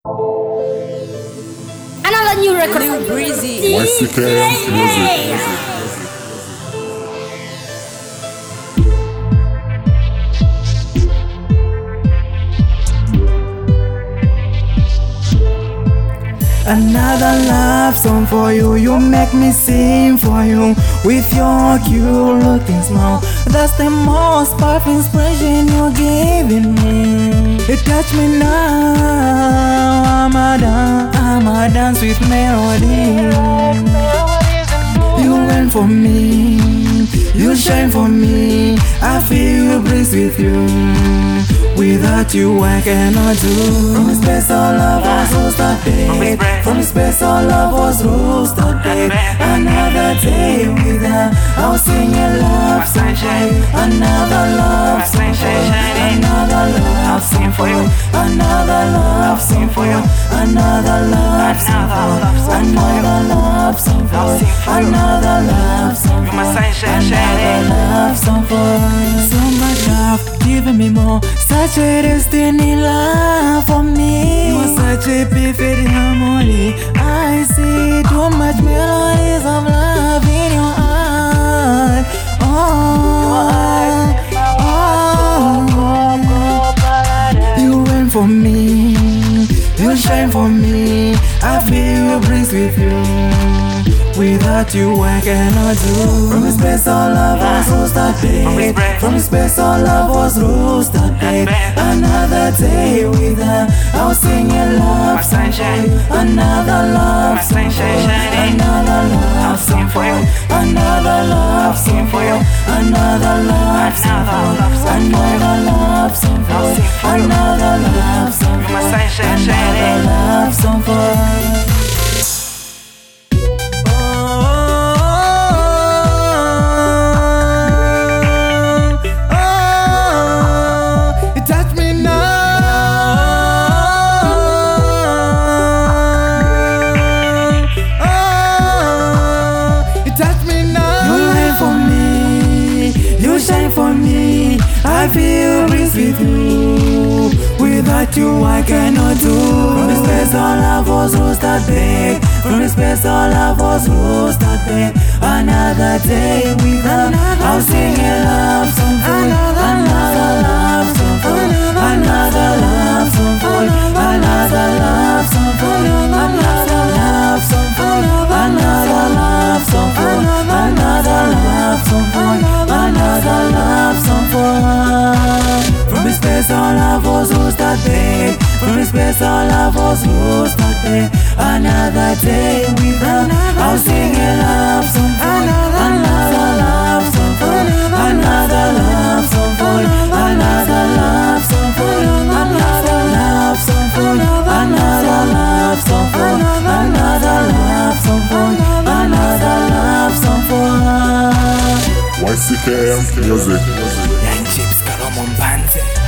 Another new record from Breezy. YCKM Music. Another love song for you, you make me sing for you. With your cute looking smile, that's the most powerful inspiration you're giving me. It touch me now, I'ma dance with melody. You went for me, you shine for me, I feel you breathe with you. Without you I cannot do. From space all love was roasted. From space all love was roasted. Another day with her, I'll sing a love song for you. Another love song for you. Another love song for you. Another love song for you. Another love song for you. Another love song for you. Another love song for you. Another love song for you. So much love, giving me more. Such a destiny love for me. You're such a perfect harmony. I see too much melodies of love in your heart. You went for me, you shine for me, I feel you breathe with you. Without you I cannot do. From space all love was roasted. From space all love was roasted. Another day with her, I'll sing a love song for you. Another love song for you. Another love song for you. Another love song for you. Another love song for you. Another love song for you. Another love song for you. Another love song for you. Shine for me, I feel breathe with you. Without you I cannot do. From space all love was roasted babe. From space all love was roasted babe. Another day with her, I'll sing a love song for you. Another love song for you. Another love song for you. Another love song for you. Another love song for you. Another love song for you. Another love song for you. Another love song for her. From space all love was roasted babe. From space all love was roasted babe. Another day with her, I'll sing a love song for you. Another love song for you. Another love song for you. Another love song for you. Another love song for you. Another love song for you. Another love song for you. Another love song for her. YCKM Music. Young Chips, Karomon Banze.